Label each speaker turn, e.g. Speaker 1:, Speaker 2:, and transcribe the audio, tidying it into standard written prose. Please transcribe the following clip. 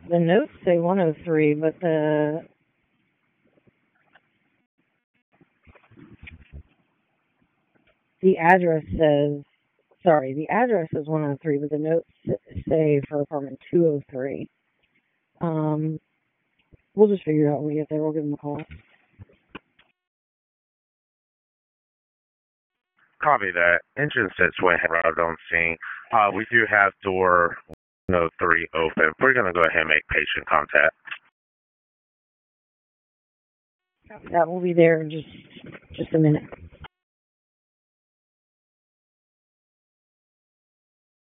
Speaker 1: The notes say 103, but the address says, sorry, the address is 103, but the notes say for apartment 203. We'll just figure it out when we get there. We'll give them a call.
Speaker 2: Copy that. Engine 6 went ahead on scene. We do have door 103 open. We're going to go ahead and make patient contact.
Speaker 1: That will be there in just a minute.